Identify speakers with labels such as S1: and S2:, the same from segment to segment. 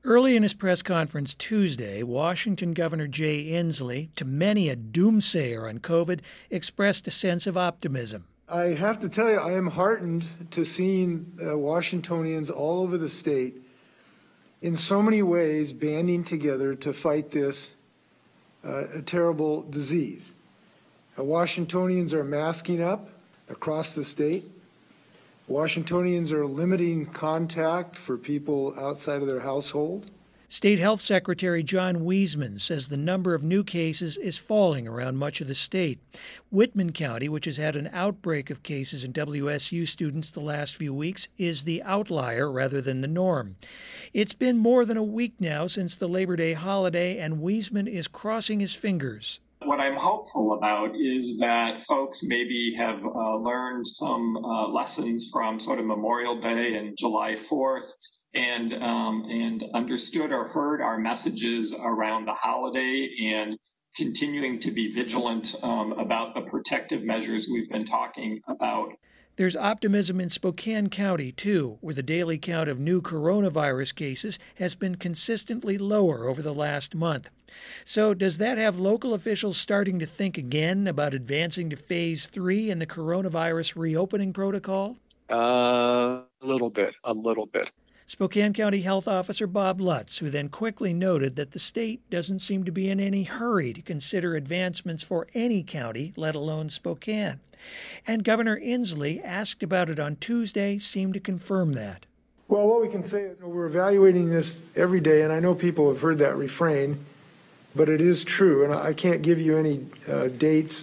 S1: Early in his press conference Tuesday, Washington Governor Jay Inslee, to many a doomsayer on COVID, expressed a sense of optimism.
S2: I have to tell you, I am heartened to seeing Washingtonians all over the state in so many ways banding together to fight this terrible disease. Washingtonians are masking up across the state. Washingtonians are limiting contact for people outside of their household.
S1: State Health Secretary John Wiesman says the number of new cases is falling around much of the state. Whitman County, which has had an outbreak of cases in WSU students the last few weeks, is the outlier rather than the norm. It's been more than a week now since the Labor Day holiday, and Wiesman is crossing his fingers.
S3: What I'm hopeful about is that folks maybe have learned some lessons from sort of Memorial Day and July 4th and understood or heard our messages around the holiday and continuing to be vigilant about the protective measures we've been talking about.
S1: There's optimism in Spokane County, too, where the daily count of new coronavirus cases has been consistently lower over the last month. So does that have local officials starting to think again about advancing to Phase 3 in the coronavirus reopening protocol?
S4: A little bit.
S1: Spokane County Health Officer Bob Lutz, who then quickly noted that the state doesn't seem to be in any hurry to consider advancements for any county, let alone Spokane. And Governor Inslee, asked about it on Tuesday, seemed to confirm that.
S2: Well, what we can say is we're evaluating this every day, and I know people have heard that refrain, but it is true, and I can't give you any dates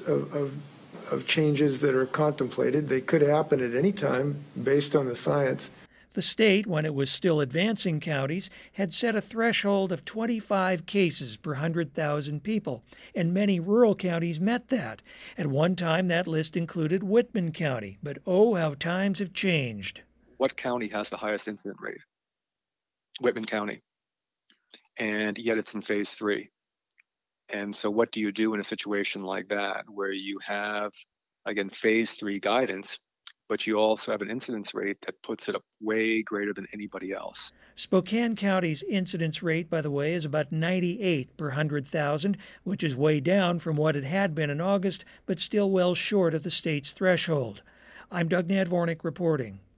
S2: of changes that are contemplated. They could happen at any time based on the science.
S1: The state, when it was still advancing counties, had set a threshold of 25 cases per 100,000 people, and many rural counties met that. At one time, that list included Whitman County, but oh, how times have changed.
S4: What county has the highest incident rate? Whitman County. And yet it's in Phase 3. And so what do you do in a situation like that where you have, again, Phase 3 guidance, but you also have an incidence rate that puts it up way greater than anybody else?
S1: Spokane County's incidence rate, by the way, is about 98 per 100,000, which is way down from what it had been in August, but still well short of the state's threshold. I'm Doug Nadvornik reporting.